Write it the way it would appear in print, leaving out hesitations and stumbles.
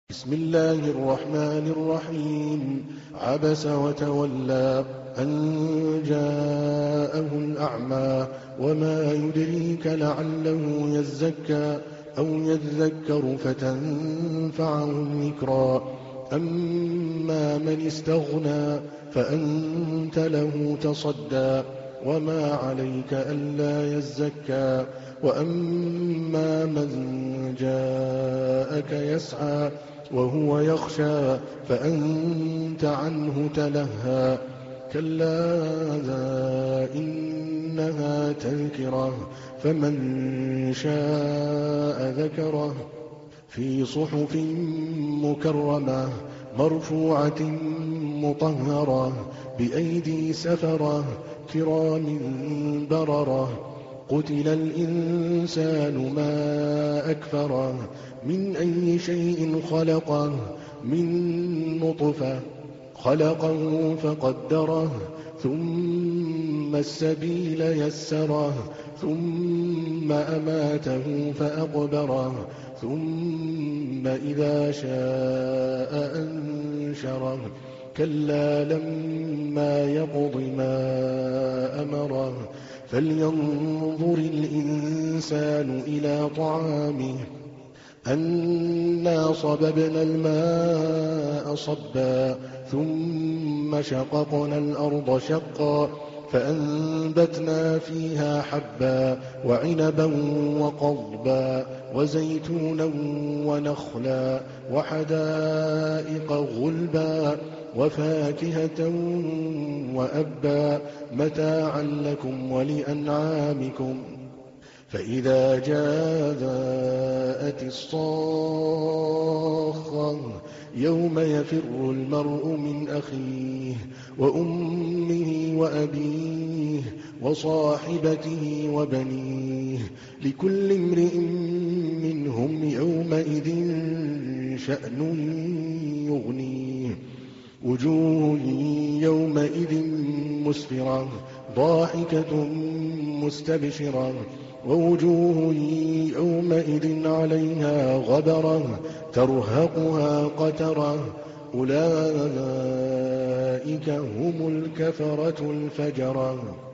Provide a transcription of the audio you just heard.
بسم الله الرحمن الرحيم. عبس وتولى أن جاءه الأعمى وما يدريك لعله يزكى أو يذكر فتنفعه الذكرى. أما من استغنى فأنت له تصدى وما عليك ألا يزكى. وأما من جاءك يسعى وهو يخشى فأنت عنه تلهى. كلا إنها تذكرة فمن شاء ذكره في صحف مكرمة مرفوعة مطهرة بأيدي سفرة كرام بررة. قتل الإنسان ما أكفره من أي شيء خلقه من نطفة خلقه فقدره ثم السبيل يسره ثم أماته فأقبره ثم إذا شاء أنشره. كلا لما يقض ما أمره فلينظر الإنسان إلى طعامه أنا صببنا الماء صبا ثم شققنا الأرض شقا فأنبتنا فيها حبا وعنبا وقضبا وزيتونا ونخلا وحدائق غلبا وفاكهة وأبا متاعا لكم ولأنعامكم. فإذا جاءت الصاخة يوم يفر المرء من أخيه وأمه وأبيه وصاحبته وبنيه لكل امرئ منهم يومئذ شأن يغنيه. وجوه يومئذ مسفرة ضاحكة مستبشرة ووجوه يومئذ عليها غبرة ترهقها قترة. أولئك هم الكفرة الفجرة.